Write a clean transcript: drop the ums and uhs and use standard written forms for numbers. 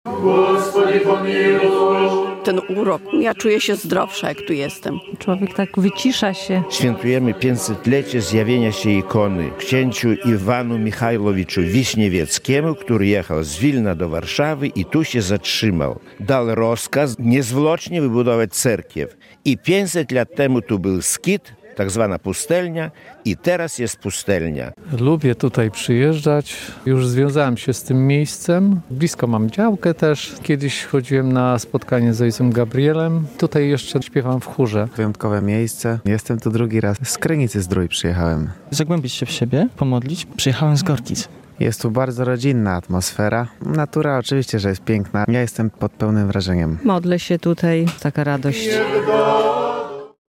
Ten urok, ja czuję się zdrowsza, jak tu jestem. Człowiek tak wycisza się. Świętujemy 500-lecie zjawienia się ikony księciu Iwanu Michajlowiczu Wiśniewieckiemu, który jechał z Wilna do Warszawy i tu się zatrzymał. Dał rozkaz niezwłocznie wybudować cerkiew. I 500 lat temu tu był skit, tak zwana pustelnia, i teraz jest pustelnia. Lubię tutaj przyjeżdżać. Już związałem się z tym miejscem. Blisko mam działkę też. Kiedyś chodziłem na spotkanie z ojcem Gabrielem. Tutaj jeszcze śpiewam w chórze. Wyjątkowe miejsce. Jestem tu drugi raz. Z Krynicy Zdrój przyjechałem. Zagłębić się w siebie, pomodlić. Przyjechałem z Gorkic. Jest tu bardzo rodzinna atmosfera. Natura oczywiście, że jest piękna. Ja jestem pod pełnym wrażeniem. Modlę się tutaj, taka radość.